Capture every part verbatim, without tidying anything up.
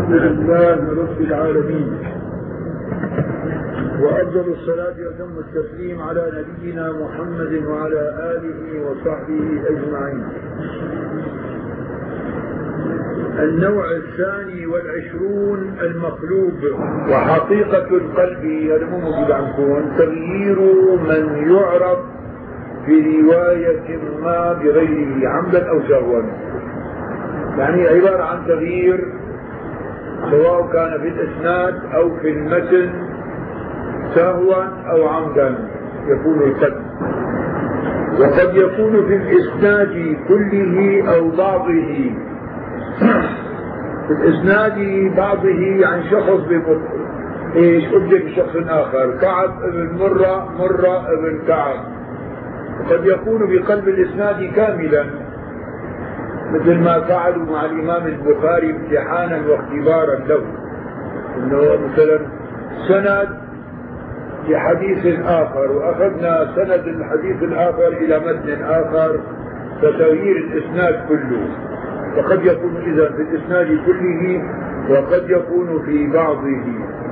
الحمد لله رب العالمين، وأفضل الصلاة وأتم التسليم على نبينا محمد وعلى آله وصحبه أجمعين. النوع الثاني والعشرون المقلوب. وحقيقة القلب هذا مو موجود عندكم، تغيير من يعرف في رواية ما بغيره عمدا أو سهوا، يعني عبارة عن تغيير سواء كان في الإسناد أو في المتن سهوا أو عمدا يكون القلب. وقد يكون في الإسناد كله أو بعضه. في الإسناد بعضه عن شخص ايش أبدل بشخص آخر، كعب ابن مرة مرة ابن كعب. وقد يكون بقلب الإسناد كاملا مثل ما فعلوا مع الإمام البخاري امتحانا واختبارا له، إنه مثلا سند لحديث آخر وأخذنا سند الحديث الآخر إلى متن آخر فتغيير الإسناد كله. وقد يكون إذا في الإسناد كله وقد يكون في بعضه.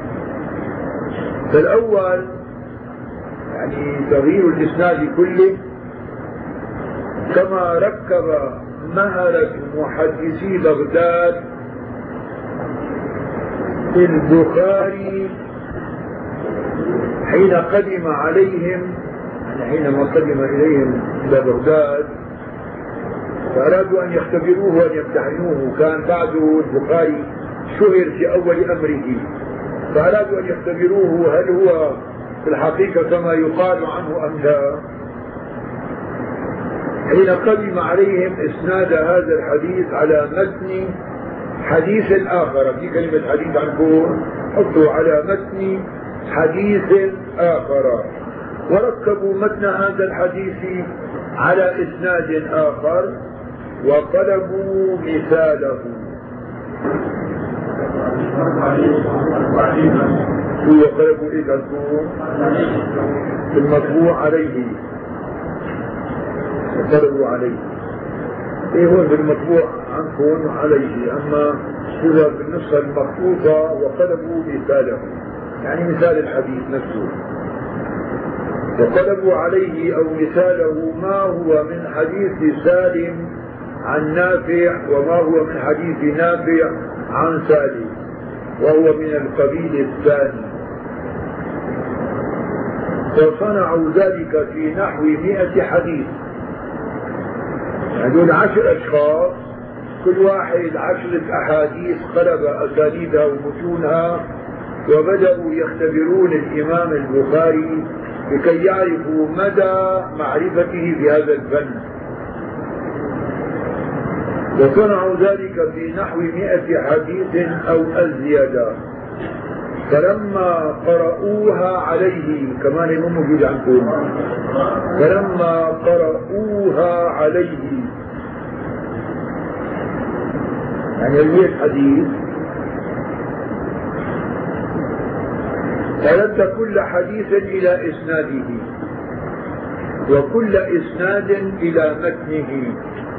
فالأول يعني تغيير الإسناد كله كما ركب مهرة محدثي بغداد في البخاري حين قدم عليهم، يعني حينما قدم إليهم إلى بغداد فأرادوا أن يختبروه وأن يمتحنوه. كان بعده البخاري شهر في أول أمره، فأرادوا أن يختبروه هل هو في الحقيقة كما يقال عنه أم لا. حين قدم عليهم اسناد هذا الحديث على متن حديث آخر، في كلمة حديث عنكم حطوا على متن حديث آخر، وركبوا متن هذا الحديث على إسناد آخر وطلبوا مثاله. هو طلبوا إيه عنكم في المطبوع عليه، وطلبوا عليه ايه هو في المطبوع عنكم عليه، اما هو في النسخة المخطوطة وطلبوا مثاله، يعني مثال الحديث نفسه. وطلبوا عليه او مثاله ما هو من حديث سالم عن نافع وما هو من حديث نافع عن سالم، وهو من القبيل الثاني. وصنعوا ذلك في نحو مئة حديث. هذول عشر أشخاص كل واحد عشرة أحاديث قلب أسانيدها ومتونها، وبدأوا يختبرون الإمام البخاري لكي يعرفوا مدى معرفته في هذا الفن. وصنعوا ذلك في نحو مئة حديث أو أزيد. فلما قرأوها عليه، كمان مو موجود عندكم، فلما قرأوها عليه يعني هي الحديث فرد كل حديث إلى إسناده وكل إسناد إلى متنه،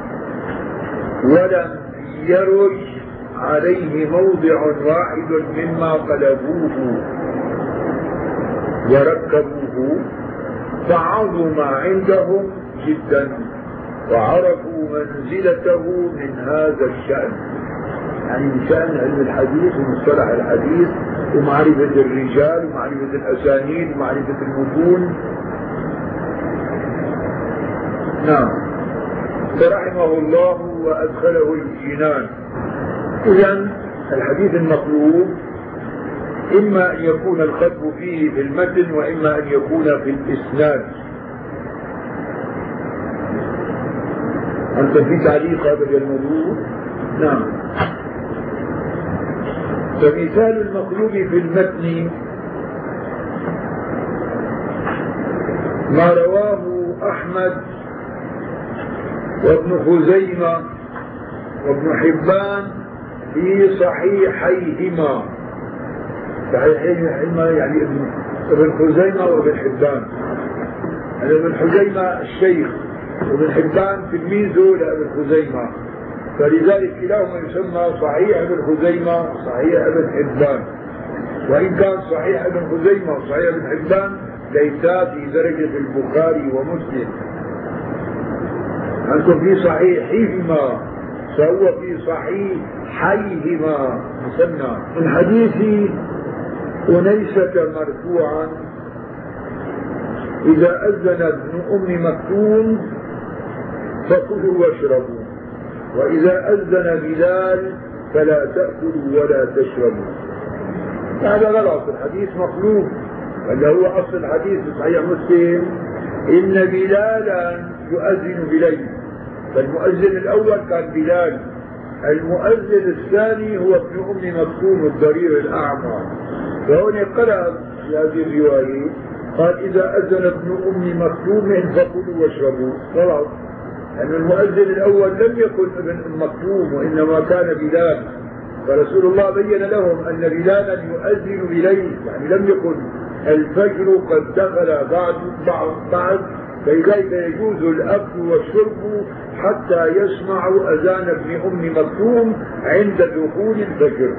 ولم يرج عليه موضع واحد مما قلبوه وركبوه، فعظم عندهم جدا وعرفوا منزلته من هذا الشأن، يعني من شأن علم الحديث ومصطلح الحديث ومعرفة الرجال ومعرفة الأسانيد ومعرفة المتون. نعم، فرحمه الله وأدخله الجنان. إذن الحديث المطلوب إما أن يكون الخطب فيه في المتن وإما أن يكون في الإسناد. أنت في تعليق هذا الموضوع؟ نعم. فمثال المطلوب في المتن ما رواه أحمد وابن خزيمة وابن حبان في صحيحيهما. صحيحيهما يعني ابن خزيمة وابن حبان. يعني ابن خزيمة الشيخ وابن حبان تلميذه لابن خزيمة. فلذلك كلاهما يسمى صحيح ابن خزيمة وصحيح ابن حبان، وإن كان صحيح ابن خزيمة وصحيح ابن حبان ليسا في درجة البخاري ومسلم، أنتم في صحيحهما فهو في صحيحيهما مسمى. من حديث أنيسة مرفوعا: إذا أذن ابن أم مكتوم فكلوا واشربوا، وإذا أذن بلال فلا تأكلوا ولا تشربوا. هذا غلط، الحديث مخلوق، اللي هو أصل الحديث في صحيح مسلم: إن بلالا يؤذن بليل. فالمؤذن الأول كان بلال، المؤذن الثاني هو ابن أم مكتوم الضرير الأعمى. فهنا قرأ في هذه الرواية قال: إذا أذن ابن أم مكتوم فكلوا واشربوا. غلط، لأن المؤذن الأول لم يكن ابن أم مكتوم وإنما كان بلال، فرسول الله بين لهم أن بلالا يؤذن بليل، يعني لم يكن الفجر قد دخل بعد بعد فلذلك يجوز الأكل والشرب حتى يسمعوا أذان ابن أم مكتوم عند دخول الفجر.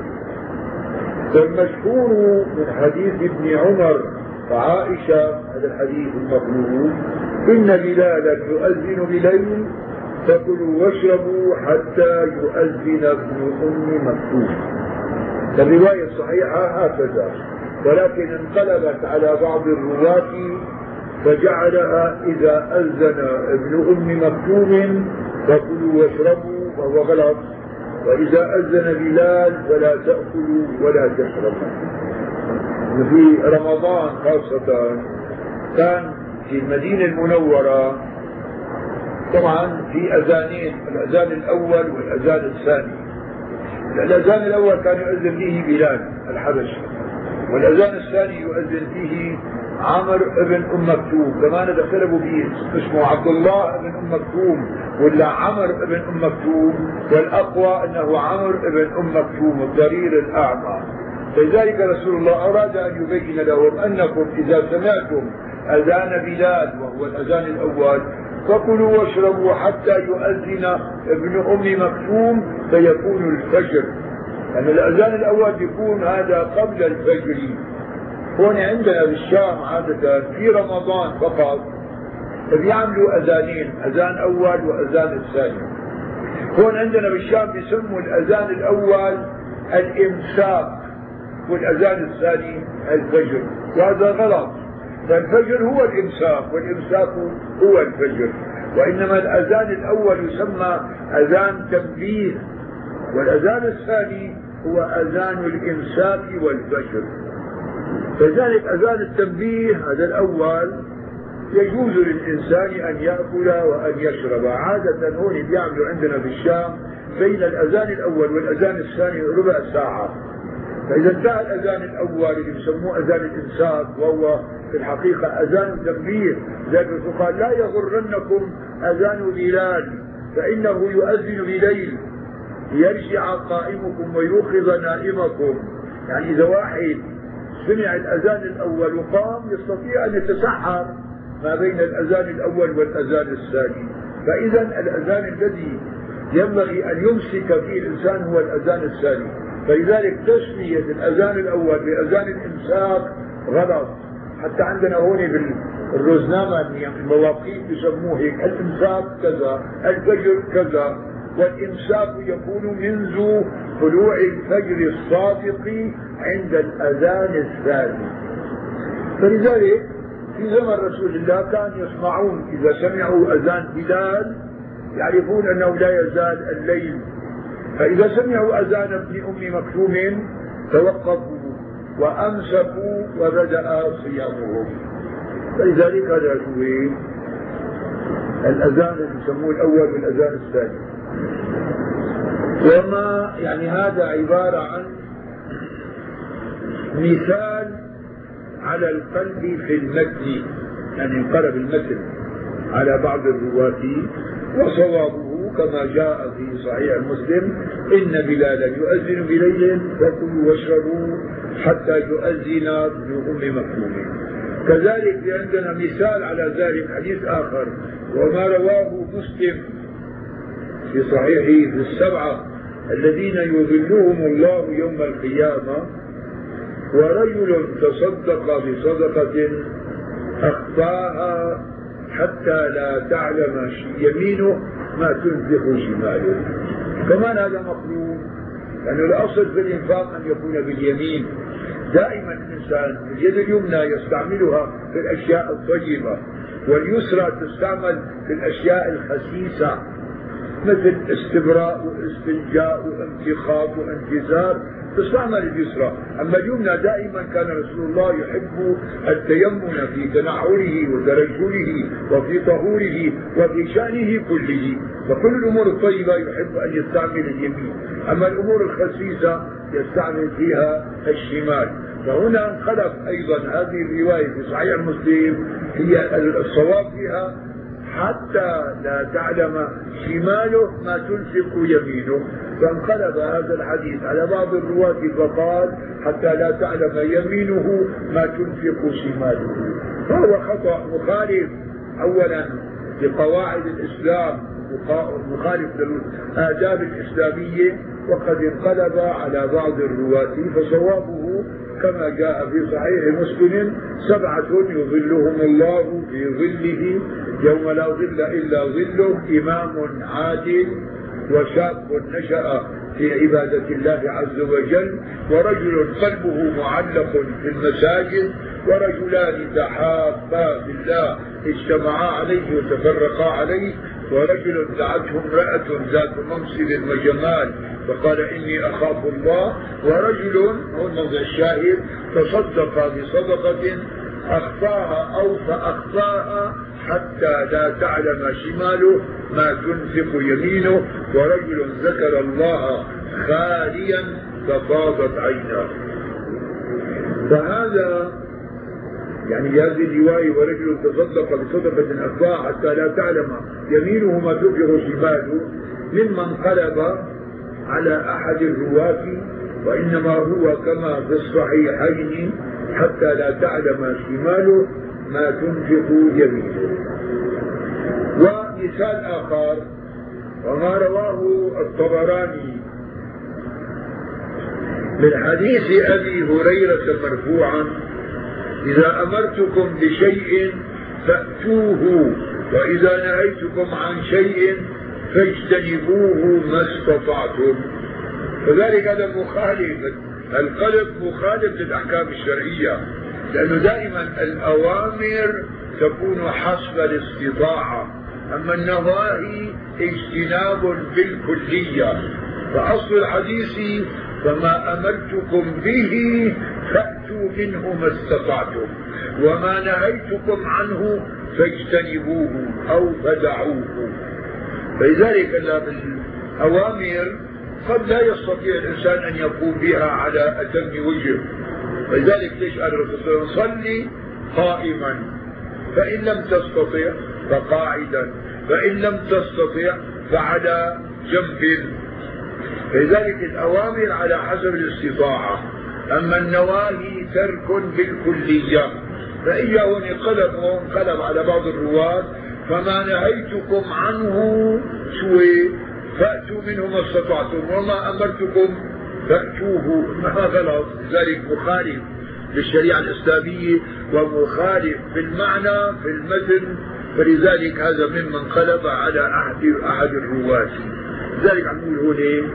والمشهور من حديث ابن عمر وعائشة هذا الحديث المطلوب: إن بلالا يؤذن بليل فكلوا واشربوا حتى يؤذن ابن أم مكتوم. الرواية الصحيحة هكذا، ولكن انقلبت على بعض الرواة فجعلها إذا أذن ابن أم مكتوم فكلوا واشربوا، وهو غلط. وإذا أذن بلال فلا تأكلوا ولا تشربوا. في رمضان خاصة كان في المدينة المنورة طبعا في أذانين، الأذان الأول والأذان الثاني. الأذان الأول كان يؤذن فيه بلال الحبشي، والأذان الثاني يؤذن فيه عمرو ابن أم مكتوم. كمان اختلفوا فيه اسمه عبد الله ابن أم مكتوم ولا عمرو ابن أم مكتوم، والأقوى أنه عمرو ابن أم مكتوم الضرير الأعمى. لذلك رسول الله أراد أن يبين لهم أنكم إذا سمعتم أذان بلال وهو الأذان الأول فكلوا واشربوا حتى يؤذن ابن أم مكتوم فيكون الفجر، لأن يعني الأذان الأول يكون هذا قبل الفجر. هون عندنا بالشام عادة في رمضان فقط بيعملوا أذانين، أذان أول وأذان الثاني. هون عندنا بالشام بيسموا الأذان الأول الإمساك والأذان الثاني الفجر، وهذا غلط. فالفجر هو الإمساك والإمساك هو الفجر، وإنما الأذان الأول يسمى أذان تنبيه، والأذان الثاني هو أذان الإمساك والفجر. فذلك أذان التنبيه هذا الأول يجوز للإنسان أن يأكل وأن يشرب. عادة هون بيعملوا عندنا في الشام بين الأذان الأول والأذان الثاني ربع ساعة. فإذا انتهى الأذان الأول اللي بسموه أذان الإمساك وهو في الحقيقة أذان التنبيه، ذلك قال: لا يغرنكم أذان بلال فإنه يؤذن بليل ليرجع قائمكم ويوقظ نائمكم. يعني إذا واحد سمع الأذان الأول وقام يستطيع أن يتسحر ما بين الأذان الأول والأذان الثاني. فإذا الأذان الذي ينبغي أن يمسك فيه الإنسان هو الأذان الثاني. فلذلك تسمية الأذان الأول بأذان الإمساك غلط. حتى عندنا هون بالروزنامة المواقيت يسموه هيك: الإمساك كذا، الفجر كذا، والإمساك يكون منذ طلوع الفجر الصادق عند الأذان الثاني. فلذلك في زمن رسول الله كان يسمعون إذا سمعوا أذان بلال يعرفون أنه لا يزال الليل، فإذا سمعوا أذان ابن أم مكتوم توقفوا وأمسكوا وبدأ صيامهم. فلذلك هذا هو الأذان اللي يسموه الأول والأذان الثاني. وما يعني هذا عبارة عن مثال على القلب في المتن، يعني انقلب المتن على بعض الرواة، وصوابه كما جاء في صحيح مسلم: إن بلالا يؤذن بليل فكلوا واشربوا حتى يؤذن ابن أم مكتوم. كذلك عندنا مثال على ذلك حديث آخر وما رواه مسلم في صحيحه في السبعة الذين يظلهم الله يوم القيامة: ورجل تصدق بصدقة أخفاها حتى لا تعلم يمينه ما تنفق شماله. كمان هذا مطلوب، لأنه الأصل في الإنفاق أن يكون باليمين. دائما الإنسان اليد اليمنى يستعملها في الأشياء الطيبة، واليسرى تستعمل في الأشياء الخسيسة مثل استبراء واستنجاء وانتخاب وانتزار، تستعمل اليسرى. أما اليمنى دائما كان رسول الله يحب التيمن في تنعله وترجله وفي طهوره وفي شأنه كله، فكل الأمور الطيبة يحب أن يستعمل اليمين، أما الأمور الخسيسة يستعمل فيها الشمال. فهنا انقلب أيضا هذه الرواية في صحيح مسلم، هي الصواب فيها: حتى لا تعلم شماله ما تنفق يمينه. فانقلب هذا الحديث على بعض الرواة فقال: حتى لا تعلم يمينه ما تنفق شماله. فهو خطأ مخالف أولا لقواعد الإسلام، مخالف للآداب الإسلامية، وقد انقلب على بعض الرواة. فصوابه كما جاء في صحيح مسلم: سبعة يظلهم الله في ظله يوم لا ظل إلا ظله: إمام عادل، وشاب نشأ في عبادة الله عز وجل، ورجل قلبه معلق في المساجد، ورجلان تحابا بالله اجتمعا عليه وتفرقا عليه، ورجل دعته امرأة ذات منصب وجمال فقال إني أخاف الله، ورجل هو الموضع الشاهد تصدق بصدقة أخفاها أو فأخفاها حتى لا تعلم شماله ما تنفق يمينه، ورجل ذكر الله خاليا ففاضت عيناه. فهذا يعني هذه الرواية: ورجل تصدق بصدقة أخفاها حتى لا تعلم يمينه ما تنفق شماله، مما انقلب على أحد الرواة، وإنما هو كما في الصحيحين: حتى لا تعلم شماله ما تنفق يمينه. ومثال آخر: وما رواه الطبراني من حديث أبي هريرة مرفوعا: إذا أمرتكم بشيء فأتوه، وإذا نهيتكم عن شيء فاجتنبوه ما استطعتم. فذلك هذا مخالف، القلب مخالف للأحكام الشرعية، لأنه دائما الأوامر تكون حسب الاستطاعة، أما النواهي اجتناب بالكلية. فأصل الحديث: فما أمرتكم به فأتوا منه ما استطعتم، وما نهيتكم عنه فاجتنبوه أو فدعوه. فلذلك الأوامر قد لا يستطيع الإنسان أن يقوم بها على أتم وجه، فلذلك ليش قال الرسول صلى الله عليه وسلم: صلي قائما، فإن لم تستطع فقاعدا، فإن لم تستطع فعلى جنب. فلذلك الأوامر على حسب الاستطاعة، أما النواهي ترك بالكلية. فإياه انقلب وانقلب على بعض الرواة: فما نهيتكم عنه شوي فأتوا منه ما استطعتم، وما أمرتكم فأتوه. ما غلط، لذلك مخالف للشريعة الإسلامية ومخالف بالمعنى في المتن، فلذلك هذا مما انقلب على أحد أحد الرواة. لذلك عم نقول هون: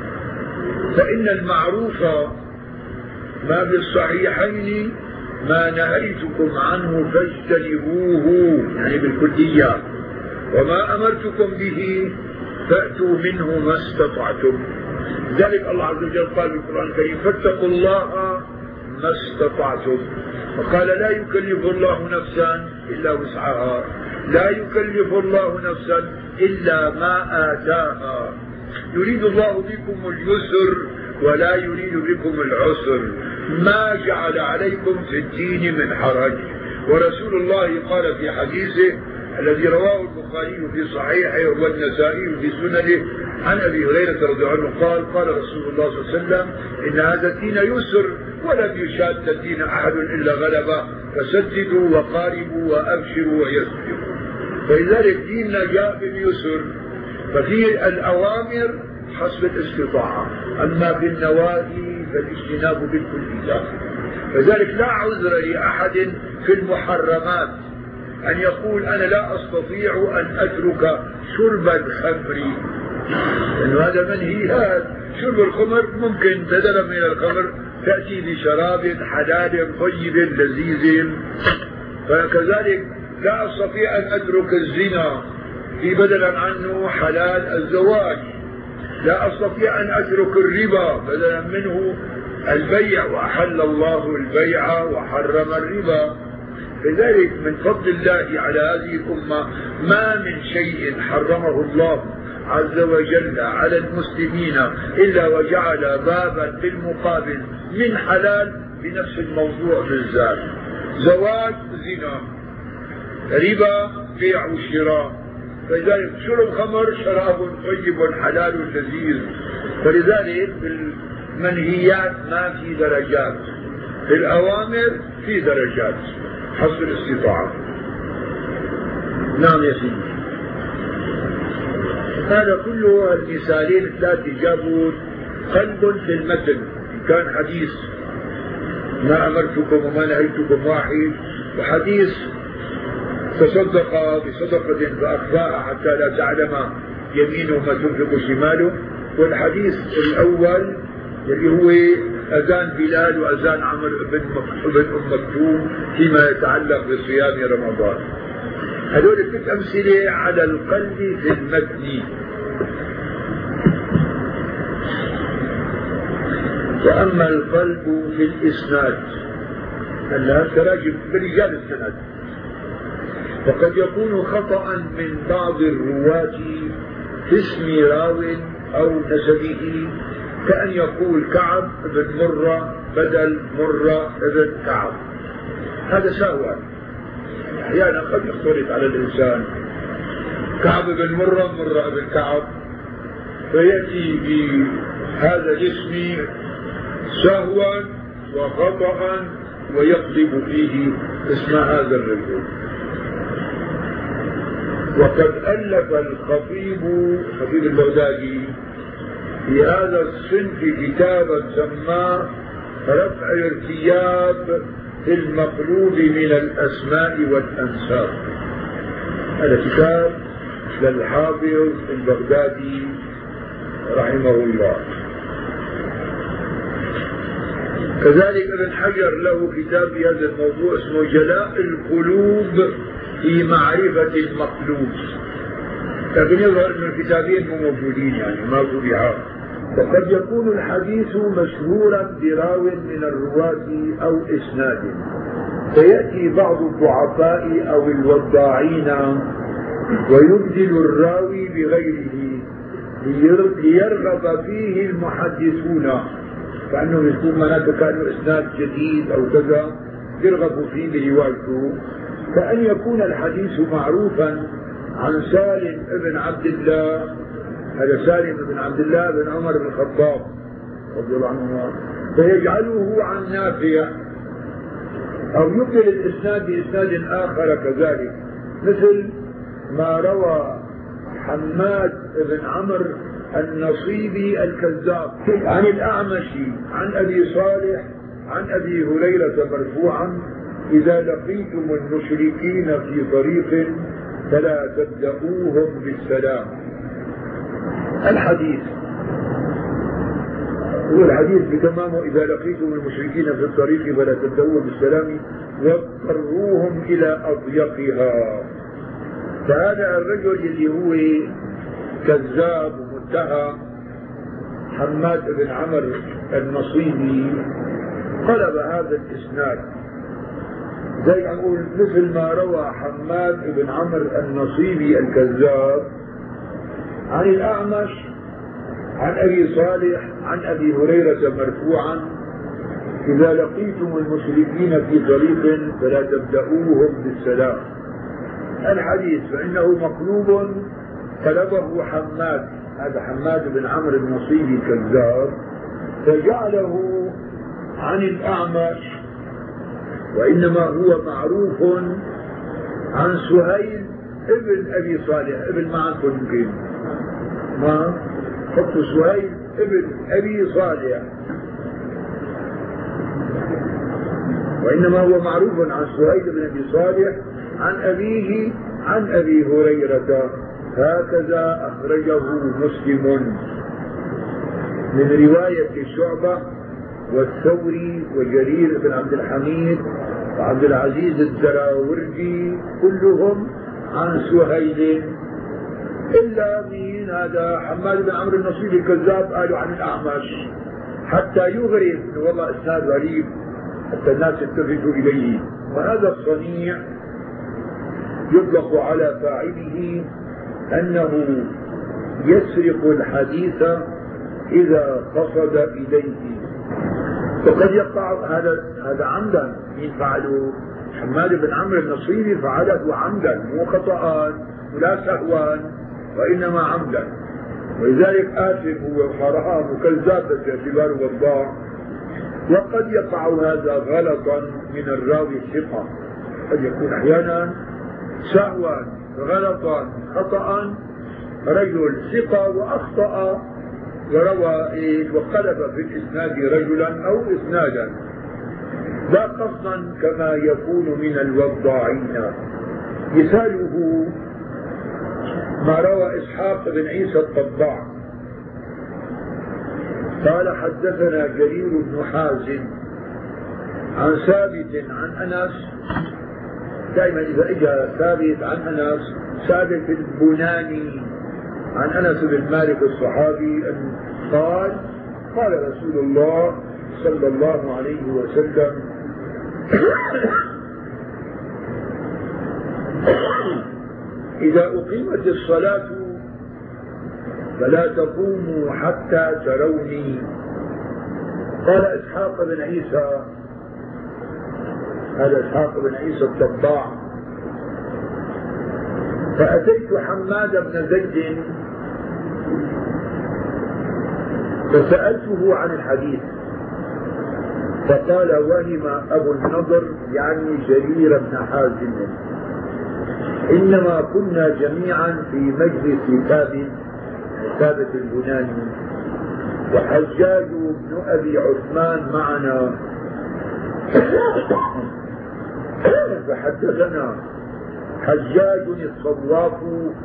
فإن المعروف ما بالصحيحين ما نهيتكم عنه فاجتنبوه، يعني بالكلية، وما أمرتكم به فأتوا منه ما استطعتم. لذلك الله عز وجل قال في القرآن الكريم: فاتقوا الله ما استطعتم. وقال: لا يكلف الله نفسا إلا وسعها، لا يكلف الله نفسا إلا ما آتاها، يريد الله بكم اليسر ولا يريد بكم العسر، ما جعل عليكم في الدين من حرج. ورسول الله قال في حديثه الذي رواه البخاري في صحيحه والنسائي في سننه عن أبي هريرة رضي الله عنه قال: قال رسول الله صلى الله عليه وسلم: إن هذا الدين يسر ولم يشاد الدين أحد إلا غلبه، فسددوا وقاربوا وأبشروا ويسروا. فلذلك ديننا جاء باليسر، ففي الأوامر حسب الاستطاعة، أما في النواهي فالاجتناب بالكلية. فذلك لا عذر لأحد في المحرمات أن يقول أنا لا أستطيع أن أترك شرب الخمر، لأن هذا منهيات. شرب الخمر ممكن بدلا من الخمر تأتي بشراب حلال طيب لذيذ، فكذلك لا أستطيع أن أترك الزنا في بدلا عنه حلال الزواج، لا أستطيع أن أترك الربا بدلا منه البيع، وأحل الله البيع وحرم الربا. لذلك من فضل الله على هذه الأمة ما من شيء حرمه الله عز وجل على المسلمين إلا وجعل بابا بالمقابل من حلال بنفس الموضوع بالذات. زواج زنا، ربا بيع وشراء، فلذلك شرب خمر شراب طيب حلال لذيذ. فلذلك المنهيات ما في درجات، في الأوامر في درجات حسب الاستطاعة. نعم يا سيدي. هذا كله المثالين الثلاثة جابوا قلب في المتن. كان حديث ما أمرتكم وما نهيتكم واحد، وحديث تصدق بصدقة فأخفاها حتى لا تعلم يمينه ما تنفق شماله، والحديث الأول اللي هو أذان بلال وأذان عمرو بن أم مكتوم فيما يتعلق بصيام رمضان. هذول ثلاث أمثلة على القلب في المتن. وأما القلب في الإسناد، هلا تراجم برجال السند، فقد يكون خطأ من بعض الرواة في اسم راو أو نسبه، كأن يقول كعب بن مرة بدل مرة بن كعب، هذا سهوا. أحيانا قد يختلط على الإنسان كعب بن مرة مرة بن كعب، فيأتي بهذا الاسم سهوا وخطأ ويقلب فيه اسم هذا الرجل. وقد ألف الخطيب خطيب البغدادي في هذا الصنف كتابا سماه رفع الارتياب في المقلوب من الأسماء والأنساب. هذا كتاب للحافظ البغدادي رحمه الله. كذلك ابن حجر له كتاب في هذا الموضوع اسمه جلاء القلوب في معرفة المقلوب، لكن يظهر أن الكتابين مو موجودين، يعني ما طبعا. وقد يكون الحديث مشهورا براو من الرواة أو إسناد، فيأتي بعض الضعفاء أو الوضاعين ويبدل الراوي بغيره ليرغب فيه المحدثون، كأنه يكون هناك كانوا إسناد جديد أو كذا يرغب فيه بروايته. كأن يكون الحديث معروفا عن سالم بن عبد الله، هذا سالم بن عبد الله بن عمر بن الخطاب رضي الله عنهما، فيجعله عن نافع، أو يبدل الإسناد بإسناد آخر كذلك، مثل ما روى حماد بن عمرو النصيبي الكذاب عن الأعمش عن أبي صالح عن أبي هريرة مرفوعا: إذا لقيتم المشركين في طريق فلا تبدأوهم بالسلام. الحديث هو الحديث بتمامه: إذا لقيتم المشركين في الطريق فلا تبدأوهم بالسلام واضطروهم إلى أضيقها. فهذا الرجل اللي هو كذاب ومتهم حماد بن عمرو النصيبي قلب هذا الإسناد، زي ما نقول مثل ما روى حماد بن عمرو النصيبي الكذاب عن الأعمش عن أبي صالح عن أبي هريرة مرفوعا: إذا لقيتم المشركين في طريق فلا تبدأوهم بالسلام. الحديث فإنه مقلوب قلبه حماد، هذا حماد بن عمرو النصيبي الكذاب، فجعله عن الأعمش، وإنما هو معروف عن سهيل ابن أبي صالح ابن معكم يمكن ما حط سهيل ابن أبي صالح، وإنما هو معروف عن سهيل بن أبي صالح عن أبيه عن أبي هريرة. هكذا أخرجه مسلم من رواية شعبة والثوري وجرير بن عبد الحميد وعبد العزيز الدراوردي كلهم عن سهيل، إلا مين هذا حماد بن عمرو النصيري الكذاب قالوا عن الأعمش حتى يغرب إنه والله إسناد غريب حتى الناس يلتفتوا إليه. وهذا الصنيع يطلق على فاعله أنه يسرق الحديث إذا قصد إليه، وقد يقع هذا هذا عمدا. مين فعله؟ حماد بن عمرو النصيري فعله عمدا، مو خطأ ولا سهوا، وإنما عمدا، ولذلك آثم هو وحرام وكذاب باعتباره وضاع. وقد يقع هذا غلطا من الراوي الثقة، قد يكون أحيانا سهوا غلطا خطأ رجل ثقة وأخطأ وروى وقلب في الإسناد رجلا أو إسنادا لا قصدا كما يكون من الوضاعين. مثاله ما روى إسحاق بن عيسى الطباع قال حدثنا جرير بن حازم عن ثابت عن أنس. دائما إذا إجا ثابت عن أنس، ثابت البناني عن أنس بن مالك الصحابي أن قال قال رسول الله صلى الله عليه وسلم إذا أقيمت الصلاة فلا تقوموا حتى تروني. قال إسحاق بن عيسى، هذا إسحاق بن عيسى الطباع، فأتيت حماد بن زيد فسألته عن الحديث فقال وهم أبو النضر يعني جرير بن حازم إنما كنا جميعا في مجلس ثابت ثابت البناني وحجاج بن أبي عثمان معنا فحدثنا حجاج الصواف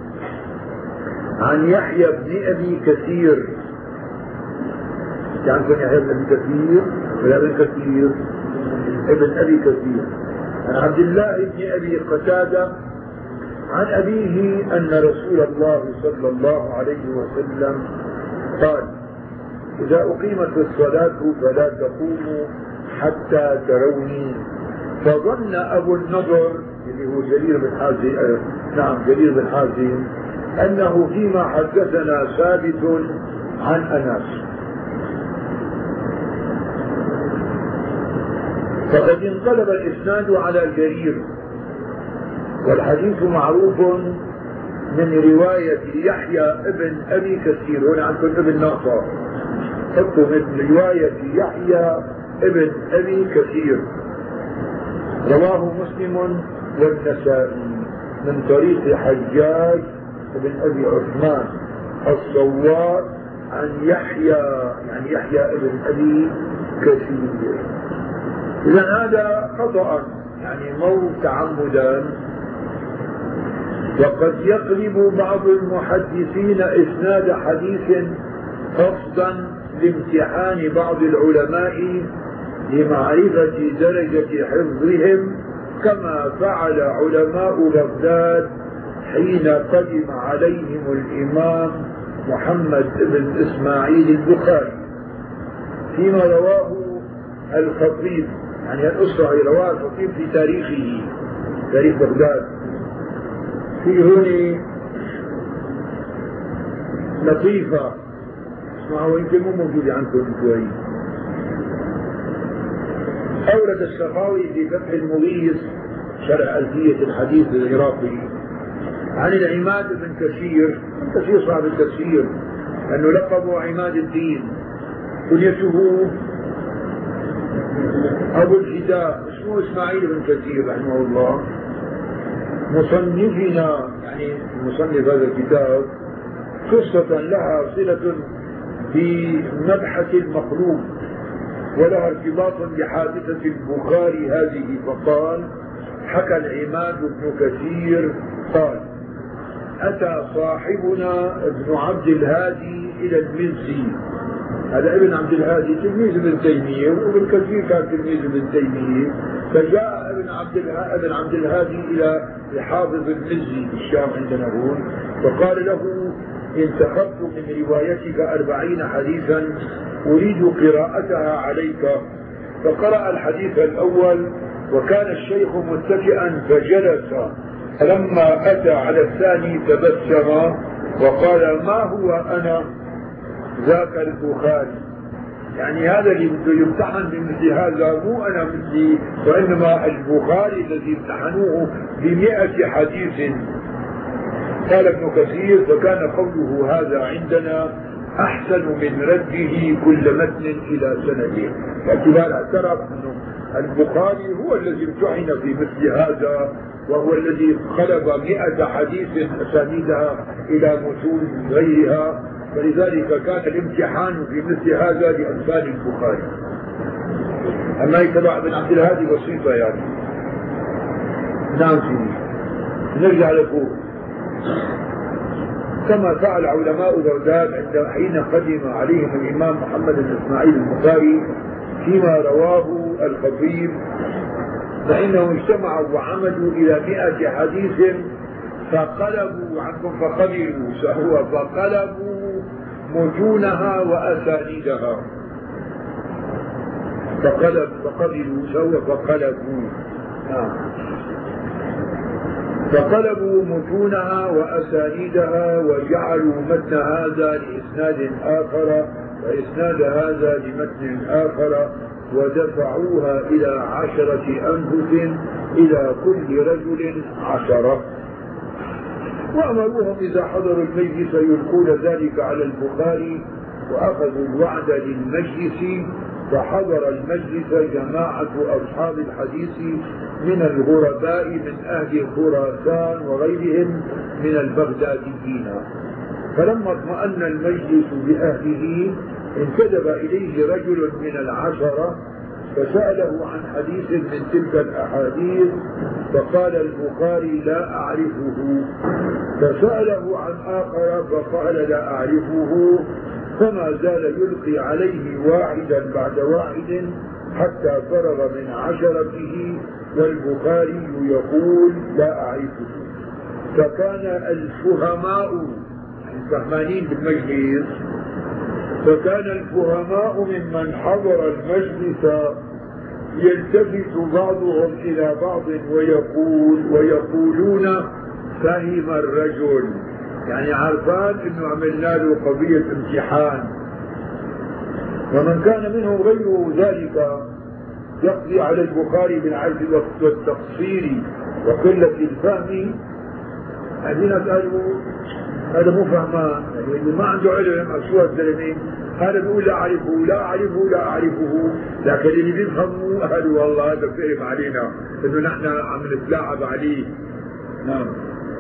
عن يحيى بن أبي كثير. تعرفون يحيى بن أبي كثير ولا ابن كثير؟ ابن أبي كثير عن عبد الله بن أبي قتادة عن أبيه أن رسول الله صلى الله عليه وسلم قال إذا أقيمت الصلاة فلا تقوموا حتى تروني. فظن أبو النضر اللي هو جرير بن حازم، نعم جرير بن حازم، أنه فيما حدثنا ثابت عن أنس، فقد انقلب الإسناد على جرير، والحديث معروف من رواية يحيى ابن أبي كثير. هنا عندكم ابن ناصر، حطوا من رواية يحيى ابن أبي كثير رواه مسلم والنسائي من طريق حجاج بن أبي عثمان الصوار عن يحيى يعني يحيى ابن أبي كثير. إذا هذا خطأ يعني مو تعمدا. وقد يقلب بعض المحدثين إسناد حديث قصدا لامتحان بعض العلماء لمعرفة درجة حفظهم كما فعل علماء بغداد حين قدم عليهم الإمام محمد بن إسماعيل البخاري فيما رواه الخطيب، يعني الأسرعي رواه الخطيب في تاريخه تاريخ بغداد. في هنا لطيفة اسمعوا يمكن مو موجودة عندكم شوي. أورد السخاوي في فتح المغيث شرح ألفية الحديث العراقي عن العماد بن كثير، بن كثير صاحب التفسير أنه لقبه عماد الدين، كنيته أبو الفداء، اسمه إسماعيل بن كثير رحمه الله. مصنفنا يعني مصنف هذا الكتاب قصة لها صلة بمبحث المخلوق ولها ارتباط بحادثة البخاري هذه. فقال: حكى العماد بن كثير قال: أتى صاحبنا ابن عبد الهادي إلى المزي. هذا ابن عبد الهادي تلميذ ابن تيمية، وابن كثير كان تلميذ ابن تيمية. فجاء ابن عبد ابن عبد الهادي إلى حافظ المزي في الشام عندنا هون، فقال له: انتخبت من روايتك أربعين حديثا أريد قراءتها عليك. فقرأ الحديث الأول وكان الشيخ متكئا فجلس، فلما أتى على الثاني تبسم وقال: ما هو أنا ذاك البخاري. يعني هذا اللي بده يمتحن بمثل هذا مو أنا مثلي، وإنما البخاري الذي امتحنوه بمئة حديث. قال ابن كثير: فكان قوله هذا عندنا أحسن من رده كل متن إلى سنده. باعتبار اعترف أنه البخاري هو الذي امتحن في مثل هذا، وهو الذي قلب مئة حديث أسانيدها إلى متون غيرها، فلذلك كان الامتحان في مثل هذا لأمثال البخاري. أما يتبع ابن عبد الهادي بسيطة يعني. نعم سيدي، نرجع لفوق. كما فعل علماء بغداد عند حين قدم عليهم الإمام محمد بن إسماعيل البخاري فيما رواه الخطيب، فإنهم اجتمعوا وعملوا إلى مئة حديث فقلبوا عنكم فقبلوا سهوا فقلبوا متونها وأسانيدها. فقلب فقبلوا سهوا فقلبوا آه. فقلبوا متونها وأسانيدها وجعلوا متن هذا لإسناد آخر وإسناد هذا لمتن آخر، ودفعوها إلى عشرة أنفس إلى كل رجل عشرة، وأمروهم إذا حضروا المجلس يلقون ذلك على البخاري، وأخذوا الوعد للمجلس. فحضر المجلس جماعة أصحاب الحديث من الغرباء من أهل خراسان وغيرهم من البغداديين. فلما اطمأن المجلس بأهله انتدب إليه رجل من العشرة فسأله عن حديث من تلك الأحاديث، فقال البخاري: لا أعرفه. فسأله عن آخر فقال: لا أعرفه. فما زال يلقي عليه واحدا بعد واحد حتى فرغ من عشرته، والبخاري يقول: لا أعرفه. فكان الفهماء الفهمانين بالمجلس فكان الفهماء ممن حضر المجلس يلتفت بعضهم إلى بعض ويقول ويقولون: فهم الرجل، يعني عرفان انه عملنا له قضية امتحان. ومن كان منهم غير ذلك يقضي على البخاري بالعجز والتقصير وقلة الفهم، هذين قالوا هذا مو فهمان، يعني اللي ما عنده علم أسوأ الزلمين، هذا بيقول لا أعرفه لا أعرفه لا أعرفه، لكن اللي بيفهموا قالوا والله هذا فهم علينا إنه نحن عم نتلاعب عليه. نعم.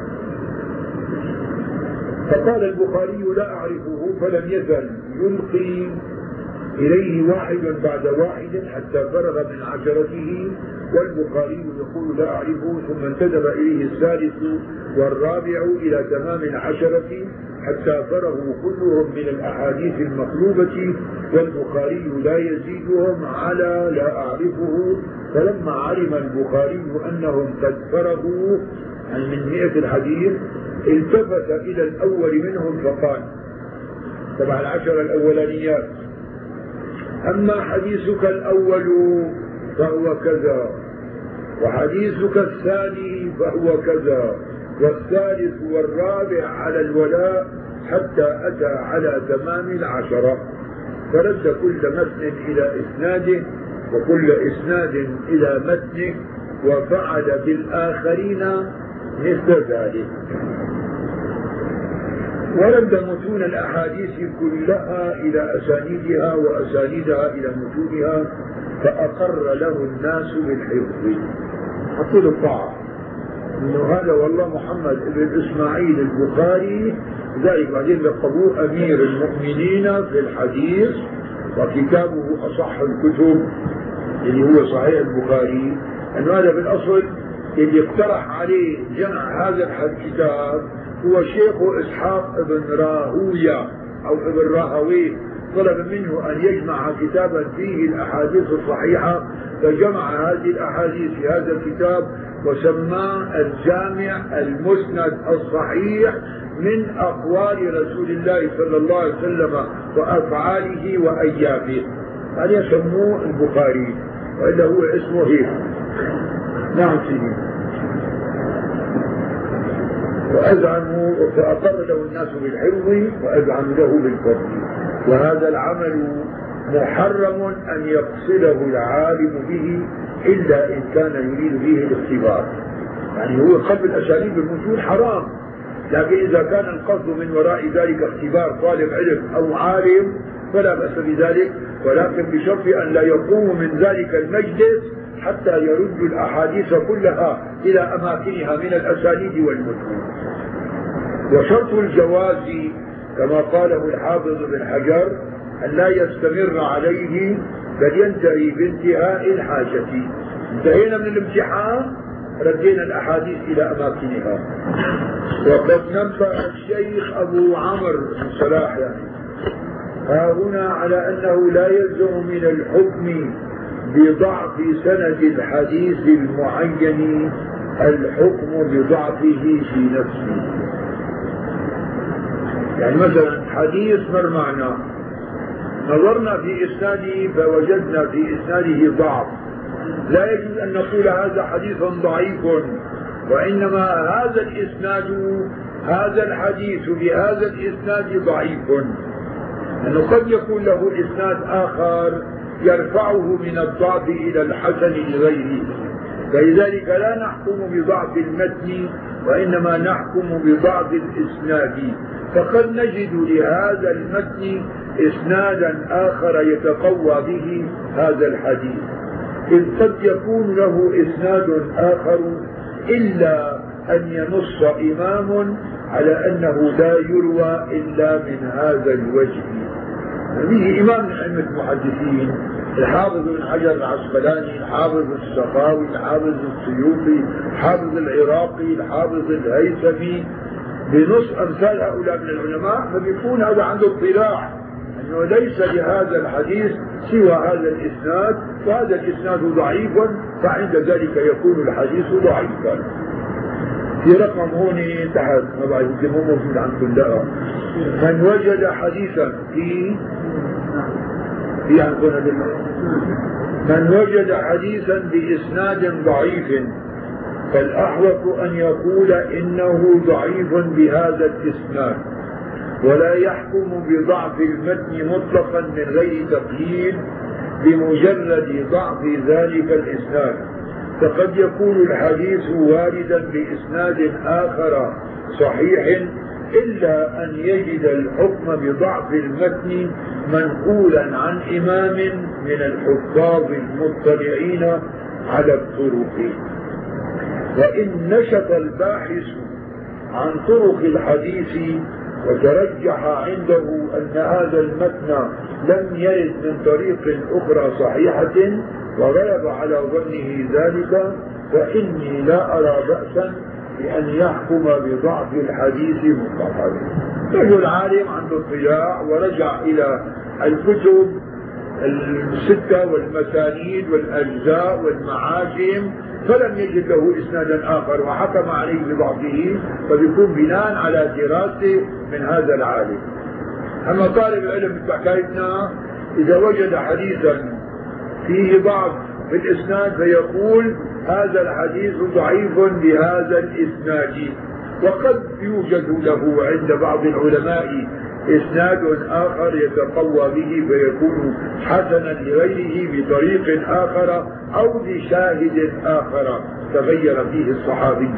فقال البخاري: لا أعرفه. فلم يزل يلقي إليه واحد بعد واحد حتى فرغ من عشرته، والبخاري يقول: لا أعرفه. ثم انتدب إليه الثالث والرابع إلى تمام العشرة حتى فرغوا كلهم من الأحاديث المطلوبة، والبخاري لا يزيدهم على لا أعرفه. فلما علم البخاري أنهم قد فرغوا من مئة الحديث التفت إلى الأول منهم فقال: طبعا العشرة الأولانيات: أما حديثك الأول فهو كذا، وحديثك الثاني فهو كذا، والثالث والرابع على الولاء، حتى أتى على تمام العشرة. فرد كل متن إلى إسناده وكل إسناد إلى متنه، وفعل بالآخرين مثل ذلك. ورد متون الأحاديث كلها إلى أسانيدها وأسانيدها إلى متونها، فأقر له الناس بالحفظ. حطوا له الطاعة إنه هذا والله محمد بن إسماعيل البخاري ذلك بعدين لقبوه أمير المؤمنين في الحديث، وكتابه أصح الكتب اللي هو صحيح البخاري. أنه هذا بالأصل اللي اقترح عليه جمع هذا الكتاب هو شيخه إسحاق ابن راهوية أو ابن راهويه، طلب منه أن يجمع كتابا فيه الأحاديث الصحيحة، فجمع هذه الأحاديث في هذا الكتاب وسماه الجامع المسند الصحيح من أقوال رسول الله صلى الله عليه وسلم وأفعاله وأيامه، هذا يسموه البخاري، وإلا هو اسمه هيك. نعم سيدي. وأزعموا فأقر له الناس بالحفظ وأزعموا له بالفضل، وهذا العمل محرم أن يقصده العالم به إلا إن كان يريد به الاختبار. يعني هو قبل أساليب الوصول حرام، لكن إذا كان القصد من وراء ذلك اختبار طالب علم أو عالم فلا بأس بذلك، ولكن بشرط أن لا يقوم من ذلك المجلس حتى يرد الأحاديث كلها إلى أماكنها من الأسانيد والمتون. وشرط الجواز كما قاله الحافظ بن حجر أن لا يستمر عليه بل ينتهي بانتهاء الحاجة. انتهينا من الامتحان ردينا الأحاديث إلى أماكنها. وقد نبه الشيخ أبو عمرو بن صلاح يعني ها هنا على أنه لا يلزم من الحكم بضعف سند الحديث المعين الحكم بضعفه في نفسه. يعني مثلا حديث مر معنا نظرنا في إسناده فوجدنا في إسناده ضعف، لا يجوز أن نقول هذا حديث ضعيف، وإنما هذا الإسناد هذا الحديث بهذا الإسناد ضعيف، لأنه قد يكون له إسناد آخر يرفعه من الضعف إلى الحسن لغيره، فلذلك لا نحكم بضعف المتن وإنما نحكم بضعف الإسناد. فقد نجد لهذا المتن إسنادا آخر يتقوى به هذا الحديث، إذ قد يكون له إسناد آخر إلا أن ينص إمام على أنه لا يروى إلا من هذا الوجه. هذه إمام من أئمة المحدثين الحافظ بن حجر العسقلاني، الحافظ السخاوي، الحافظ السيوطي، الحافظ العراقي، الحافظ الهيثمي، بنص أمثال هؤلاء من العلماء، فبيكون هذا عنده اطلاع أنه ليس لهذا الحديث سوى هذا الإسناد، وهذا الإسناد ضعيف، فعند ذلك يكون الحديث ضعيفا. في رقم هون تحت ما بعرف يمكن مو موجود عندكم، لا، من وجد حديثا في في عندنا من وجد حديثا بإسناد ضعيف فالأحوط أن يقول إنه ضعيف بهذا الإسناد، ولا يحكم بضعف المتن مطلقا من غير تقييد بمجرد ضعف ذلك الإسناد، فقد يكون الحديث واردا بإسناد آخر صحيح إلا أن يجد الحكم بضعف المتن منقولا عن إمام من الحفاظ المطلعين على الطرق. وإن نشط الباحث عن طرق الحديث وترجح عنده أن هذا المتن لم يرد من طريق أخرى صحيحة وغلب على ظنه ذلك، فإني لا أرى بأسا بأن يحكم بضعف الحديث مطلقا. رجل عالم عنده اطلاع ورجع إلى الكتب الستة والمسانيد والأجزاء والمعاجم فلم يجد له إسنادا آخر وحكم عليه بضعفه، فبيكون بناء على دراسة من هذا العالم. أما طالب العلم بحكايتنا إذا وجد حديثا فيه ضعف في الإسناد فيقول هذا الحديث ضعيف بهذا الإسناد، وقد يوجد له عند بعض العلماء إسناد آخر يتقوى به فيكون حسنا لغيره بطريق آخر أو بشاهد آخر تغير فيه الصحابي.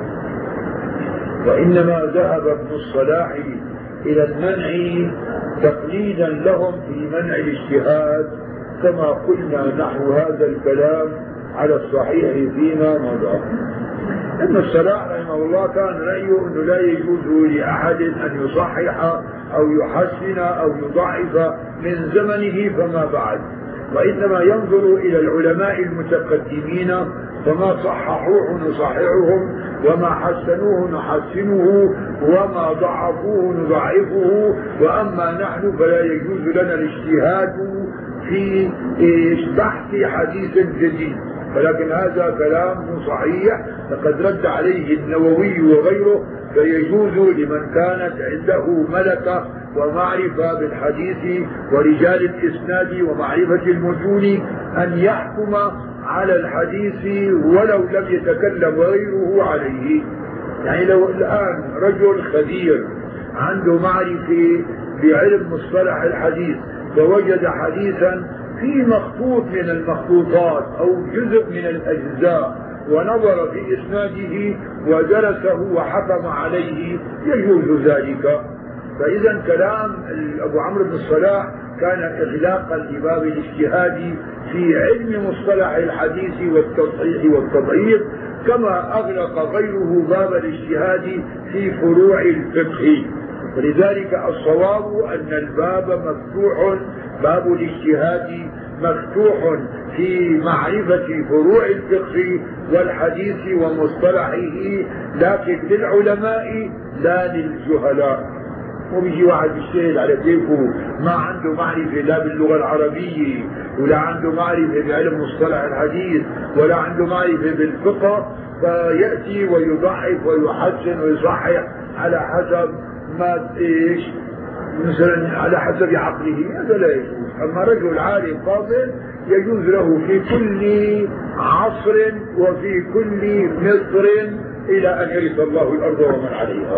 وإنما ذهب ابن الصلاح إلى المنع تقليدا لهم في منع الاجتهاد، كما قلنا نحو هذا الكلام على الصحيح فيما مضى. ابن الصلاح رحمه الله كان رأيه أنه لا يجوز لأحد أن يصحح أو يحسن أو يضعف من زمنه فما بعد، وإنما ينظر إلى العلماء المتقدمين فما صححوه نصححهم، وما حسنوه نحسنه، وما ضعفوه نضعفه، وأما نحن فلا يجوز لنا الاجتهاد في بحث حديث جديد. ولكن هذا كلام صحيح فقد رد عليه النووي وغيره، فيجوز لمن كانت عنده ملكة ومعرفة بالحديث ورجال الإسناد ومعرفة المتون أن يحكم على الحديث ولو لم يتكلم غيره عليه. يعني لو الآن رجل خبير عنده معرفة بعلم مصطلح الحديث فوجد حديثا في مخطوط من المخطوطات أو جزء من الأجزاء ونظر في إسناده ودرسه وحكم عليه يجوز ذلك. فإذا كلام أبو عمرو بن الصلاح كان إغلاقا لباب الاجتهاد في علم مصطلح الحديث والتصحيح والتضعيف، كما أغلق غيره باب الاجتهاد في فروع الفقه. ولذلك الصواب أن الباب مفتوح، باب الاجتهاد مفتوح في معرفة فروع الفقه والحديث ومصطلحه، لكن للعلماء لا للجهلاء. وبيجي واحد بيشتغل على كيفه ما عنده معرفة لا باللغة العربية ولا عنده معرفة بعلم مصطلح الحديث ولا عنده معرفة بالفقه، فيأتي ويضعف ويحسن ويصحح على حسب ما ايش مثلا على حسب عقله، هذا لا يجوز. اما رجل عالم فاضل يجوز له في كل عصر وفي كل مصر الى ان يرث الله الارض ومن عليها.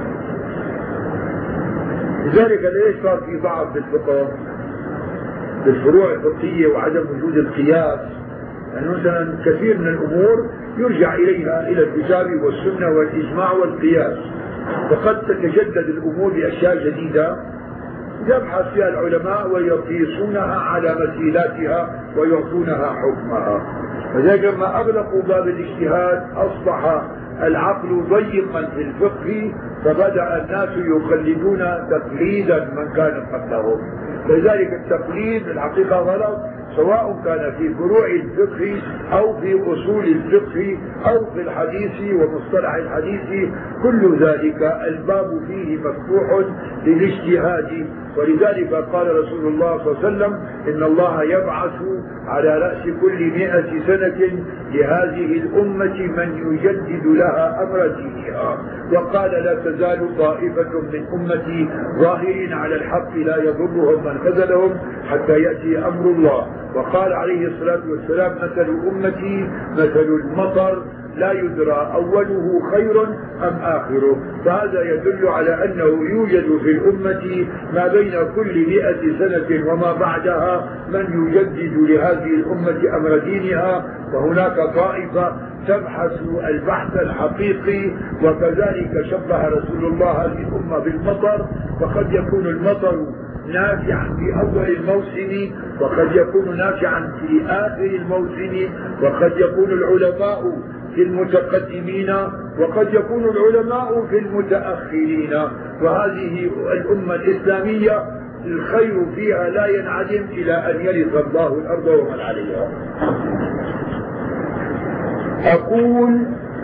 لذلك ليش صار في ضعف بالفقه بالفروع الفقهيه وعدم وجود القياس؟ يعني مثلا كثير من الامور يرجع اليها الى الكتاب والسنه والاجماع والقياس، وقد تتجدد الامور باشياء جديده يبحث فيها العلماء ويقيسونها على مثيلاتها ويعطونها حكمها. فلذلك لما اغلقوا باب الاجتهاد اصبح العقل ضيقا في الفقه، فبدأ الناس يقلدون تقليدا من كان قبلهم. فلذلك التقليد الحقيقة غلط، سواء كان في فروع الفقه أو في أصول الفقه أو في الحديث ومصطلح الحديث، كل ذلك الباب فيه مفتوح للاجتهاد. ولذلك قال رسول الله صلى الله عليه وسلم: إن الله يبعث على رأس كل مئة سنة لهذه الأمة من يجدد لها أمر دينها. وقال: لا تزال طائفة من أمتي ظاهرين على الحق لا يضرهم من خذلهم حتى يأتي أمر الله. وقال عليه الصلاة والسلام: مثل أمتي مثل المطر لا يدرى أوله خير أم آخره. فهذا يدل على أنه يوجد في الأمة ما بين كل مئة سنة وما بعدها من يجدد لهذه الأمة أمر دينها، وهناك طائفة تبحث البحث الحقيقي. وكذلك شبه رسول الله هذه الأمة بالمطر، وقد يكون المطر نافعا في أول الموسم وقد يكون نافعا في آخر الموسم، وقد يكون العلماء في المتقدمين وقد يكون العلماء في المتأخرين. وهذه الأمة الإسلامية الخير فيها لا ينعدم إلى أن يرث الله الأرض ومن عليها. أقول: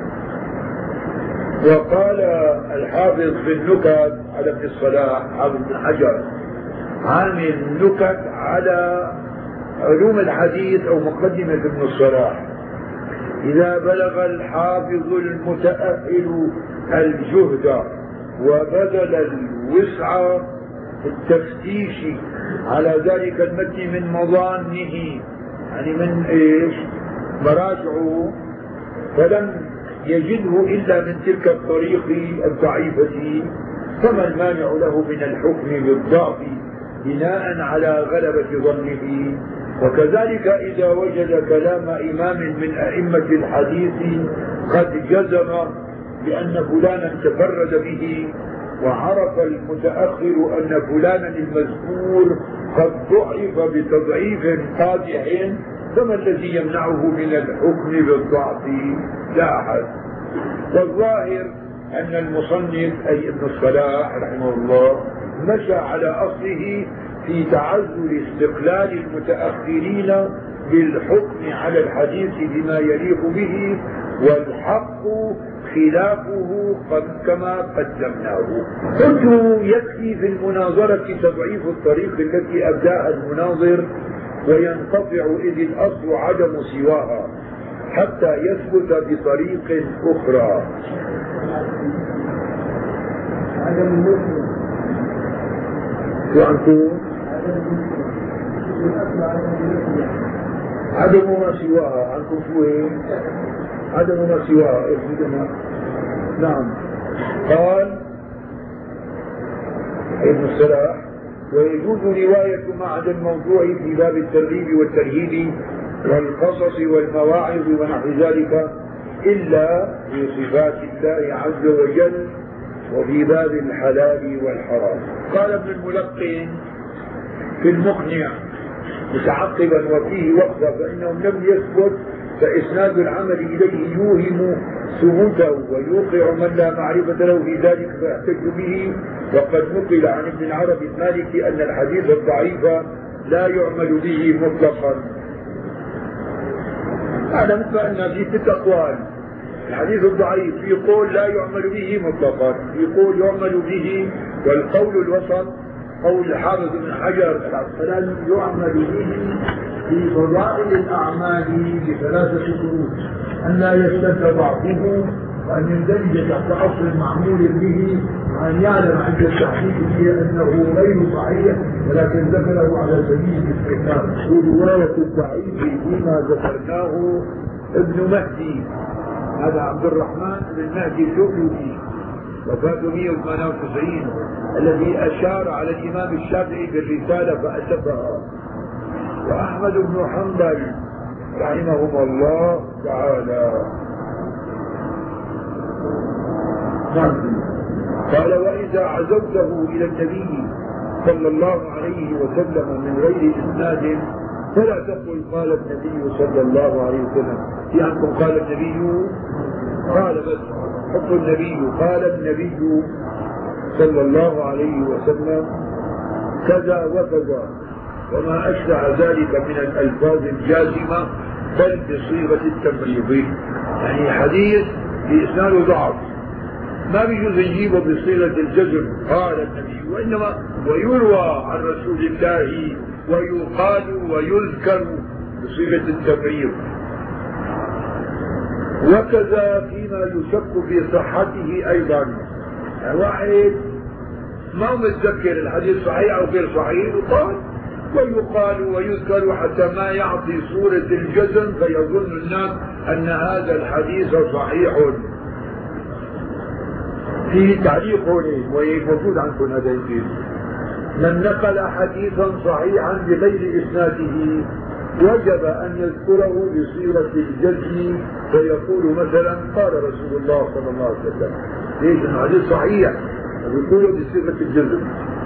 وقال الحافظ في النكت على ابن الصلاح، حافظ بن حجر، عامل نكت على علوم الحديث أو مقدمة ابن الصلاح: إذا بلغ الحافظ المتأهل الجهد وبذل الوسع في التفتيش على ذلك المتن من مظانه، يعني من إيش مراجعه، فلم يجده إلا من تلك الطريق الضعيفة، فما المانع له من الحكم بالضعف بناء على غلبة ظنه؟ وكذلك إذا وجد كلام إمام من أئمة الحديث قد جزم بأن فلانا تفرد به، وعرف المتأخر أن فلانا المذكور قد ضعف بتضعيف قادح، فما الذي يمنعه من الحكم بالضعف؟ لا أحد. والظاهر أن المصنف أي ابن الصلاح رحمه الله مشى على أصله في تعذر استقلال المتأخرين بالحكم على الحديث بما يليق به، والحق خلافه كما قدمناه. قلت يكفي في المناظرة تضعيف الطريق التي أبداها المناظر وينقطع إذ الأصل عدم سواها حتى يثبت بطريق أخرى. شو عنكم؟ عدم ما سواها عنكم شو هي؟ عدم ما سواها. نعم. قال ابن الصلاح: ويجوز رواية معنى الموضوع في باب الترغيب والترهيب والقصص والمواعظ ونحو ذلك إلا في صفات الله عز وجل وفي باب الحلال والحرام. قال ابن الملقن في المقنع متعقبا وفيه وقفة: فإنهم لم يثبت فإسناد العمل إليه يوهم ثبوته ويوقع من لا معرفة له في ذلك فيحتج به. وقد نقل عن ابن العربي المالكي أن الحديث الضعيف لا يعمل به مطلقا. هذا مثل أن في ست أقوال: الحديث الضعيف في قول لا يعمل به مطلقا، في قول يعمل به، والقول الوسط قول الحافظ بن حجر العسقلاني يعمل به في فضائل الأعمال بثلاثة شروط: أن لا يشتد ضعفه، وأن يندرج تحت أصل معمول به، وأن يعلم عند التحقيق به أنه غير صحيح ولكن ذكره على سبيل الاستثناء. ورواية الضعيف فيما ذكرناه ابن مهدي، هذا عبد الرحمن بن مهدي اللؤلؤي وفاته مئة وثمانية وتسعين، الذي أشار على الإمام الشافعي بالرسالة فأسفها، وأحمد بن حنبل رحمهما الله تعالى. قال: وإذا عزوته إلى النبي صلى الله عليه وسلم من غير إسناد فلا تقل قال النبي صلى الله عليه وسلم. في عندكم قال النبي، قال بس حط النبي، قال النبي صلى الله عليه وسلم كذا وكذا وما أشبه ذلك من الألفاظ الجازمة، بل بصيغة التمريض. يعني حديث بإسناده ضعف ما بيجوز نجيبه بصيغة الجزم قال النبي، وإنما ويروى عن رسول الله ويقال ويذكر بصيغة التمريض. وكذا فيما يشك في صحته أيضا، واحد ما هو متذكر الحديث صحيح أو غير صحيح وقال ويقال ويذكر حتى ما يعطي صورة الجزم فيظن الناس أن هذا الحديث صحيح. في تعليق هون وموجود عندكم هذا الشيء: من نقل حديثا صحيحا بغير إسناده وجب أن يذكره بصيغة الجزم فيقول مثلا قال رسول الله صلى الله عليه وسلم. ليش؟ الحديث صحيح ويقوله بصيغة الجزم.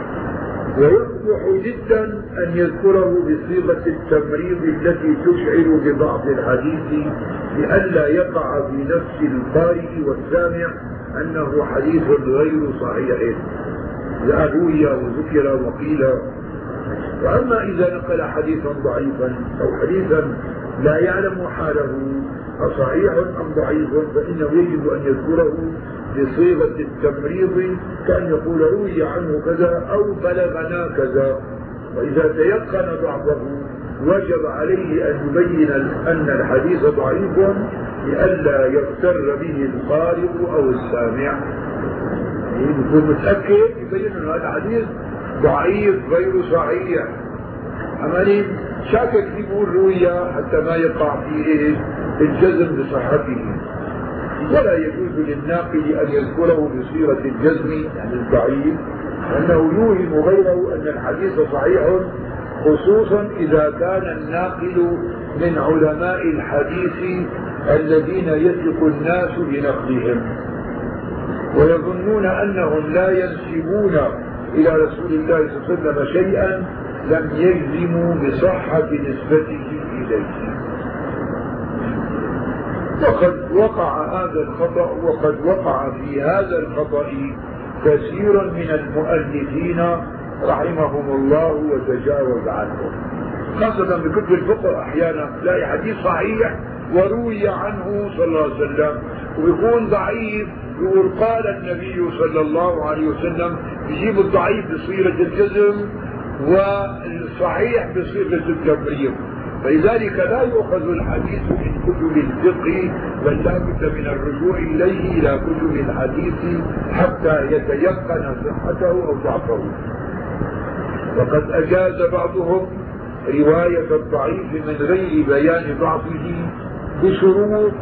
ويصلح جدا أن يذكره بصيغة التمريض التي تشعر بضعف الحديث لئلا يقع في نفس القارئ والسامع أنه حديث غير صحيح إذا روي وذكر وقيل. وأما إذا نقل حديثا ضعيفا أو حديثا لا يعلم حاله أصحيح أم ضعيف فإنه يجب أن يذكره بصيغة التمريض، كأن يقول روي عنه كذا أو بلغنا كذا. وإذا تيقن ضعفه وجب عليه أن يبين أن الحديث ضعيف لئلا يغتر به القارئ أو السامع. يكون متأكد يبين أن هذا الحديث ضعيف غير صحيح، عملي شاكك يقول روية حتى ما يقع فيه الجزم بصحته. ولا يجوز للناقل أن يذكره بصيغة الجزم يعني الضعيف، لأنه يوهم غيره أن الحديث صحيح، خصوصا إذا كان الناقل من علماء الحديث الذين يثق الناس بنقلهم ويظنون أنهم لا ينسبون إلى رسول الله صلى الله عليه وسلم شيئا لم يجزموا بصحة نسبته إليه. وقد وقع هذا الخطأ وقد وقع في هذا الخطأ كثير من المؤلفين رحمهم الله وتجاوز عنهم، خاصة بكتب الفقه. أحيانا تلاقي حديث صحيح وروي عنه صلى الله عليه وسلم ويكون ضعيف، يقول قال النبي صلى الله عليه وسلم، يجيب الضعيف بصيغة الجزم والصحيح بصيغة التبرير. فلذلك لا يؤخذ الحديث من كتب الفقه، بل لا بد من الرجوع إليه إلى كتب الحديث حتى يتيقن صحته أو ضعفه. وقد أجاز بعضهم رواية الضعيف من غير بيان ضعفه بشروط.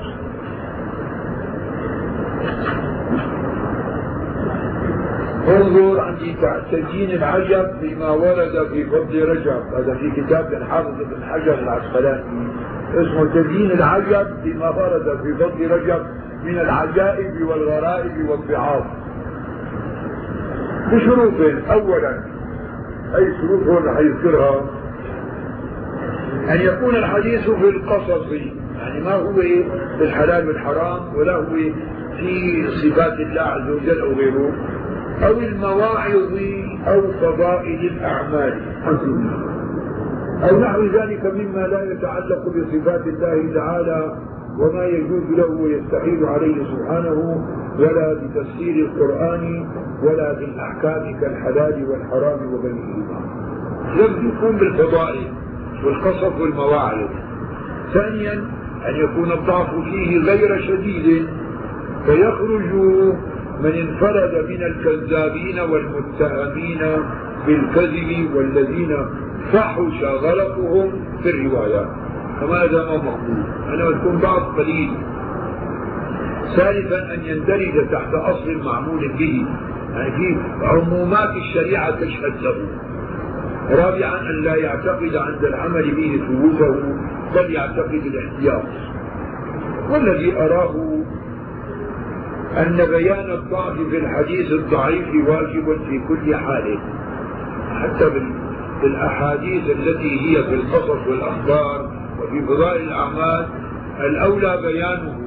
انظر عندي تزيين العجب فيما ورد في فضل رجب، هذا في كتاب الحافظ بن حجر العسقلاني اسمه تزيين العجب فيما ورد في فضل رجب من العجائب والغرائب والضعاف بشروط. اولا اي شروط هو اللي حيذكرها؟ ان يكون الحديث في القصص، يعني ما هو في الحلال والحرام ولا هو في صفات الله عز وجل او غيره، او المواعظ او فضائل الاعمال او نحو ذلك مما لا يتعلق بصفات الله تعالى وما يجوز له ويستحيل عليه سبحانه، ولا بتفسير القرآن ولا بالأحكام كالحلال والحرام وغيرهما. لم يكون بالفضائل والقصص والمواعظ. ثانيا أن يكون الضعف فيه غير شديد، فيخرج من انفرد من الكذابين والمتهمين بالكذب والذين فحش غلطهم في الروايات، كما هذا ما مقبول، أنا تكون ضعف قليل. ثالثا أن يندرج تحت أصل معمول به، يعني في عمومات الشريعة تشهد له. رابعا أن لا يعتقد عند العمل به ثبوته، بل يعتقد الاحتياط. والذي أراه أن بيان الضعف في الحديث الضعيف واجب في كل حال، حتى بالأحاديث التي هي في القصص والأخبار وفي فضائل الأعمال الأولى بيانه،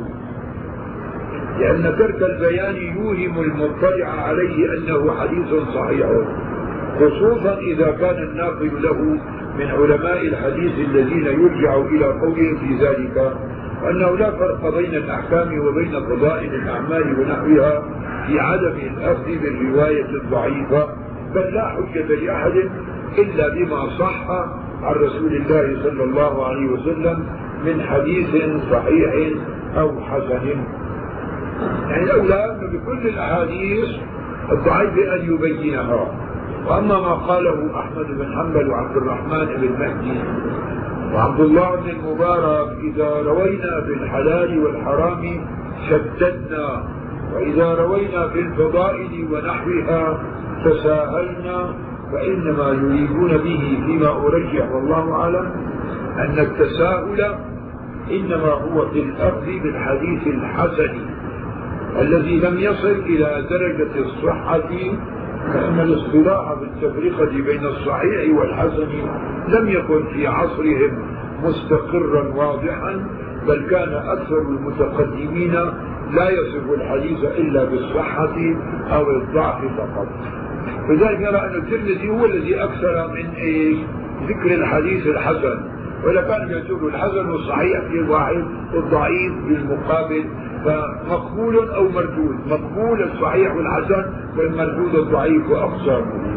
لأن ترك البيان يوهم المطلع عليه أنه حديث صحيح، خصوصا إذا كان الناقل له من علماء الحديث الذين يرجع إلى قولهم في ذلك، وأنه لا فرق بين الأحكام وبين فضائل الأعمال ونحوها في عدم الأخذ بالرواية الضعيفة، بل لا حجة لأحد إلا بما صح عن رسول الله صلى الله عليه وسلم من حديث صحيح أو حسن. يعني الأولى بكل الأحاديث الضعيف أن يبينها. وأما ما قاله أحمد بن حنبل وعبد الرحمن بن مهدي وعبد الله بن المبارك، إذا روينا في الحلال والحرام شددنا، وإذا روينا في الفضائل ونحوها تساهلنا، فإنما يريدون به فيما أرجح والله أعلم أن التساهل إنما هو في الأخذ بالحديث الحسن الذي لم يصل إلى درجة الصحة، كأن الاصطلاح بالتفرقة بين الصحيح والحسن لم يكن في عصرهم مستقرا واضحا، بل كان أكثر المتقدمين لا يصف الحديث إلا بالصحة أو الضعف فقط. فذلك نرى أن الترمذي هو الذي أكثر من إيه؟ ذكر الحديث الحسن، ولا كان يقول الحسن والصحيح في واحد والضعيف بالمقابل، فمقبول أو مردود، مقبول الصحيح والحسن والمردود الضعيف وأقسامه.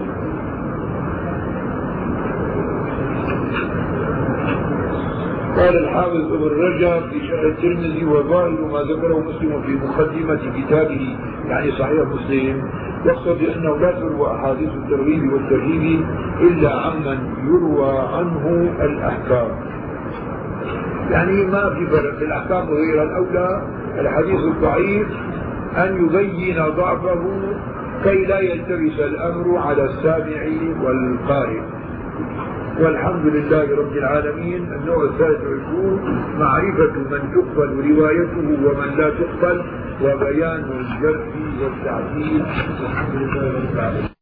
قال الحافظ ابن رجب في شرح الترمذي: وظاهر ما ذكره مسلم في مقدمة كتابه يعني صحيح مسلم يقصد أنه لا تروى أحاديث الترغيب والترهيب إلا عمن يروى عنه الأحكام، يعني ما في فرق في الأحكام غير الأولى الحديث الضعيف أن يبين ضعفه كي لا يلتبس الأمر على السامع والقارئ. والحمد لله رب العالمين. النوع الثالث والعشرون معرفة من تقبل روايته ومن لا تقبل، وبيان الجرح والتعديل. الحمد لله رب العالمين.